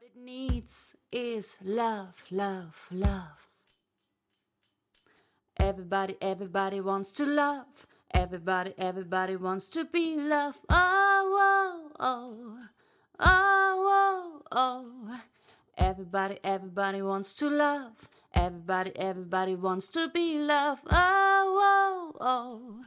it needs is love, love, love. Everybody wants to love. Everybody wants to be loved. Oh, oh, oh, oh, oh, oh. Everybody wants to love. Everybody wants to be loved. Oh, oh, oh.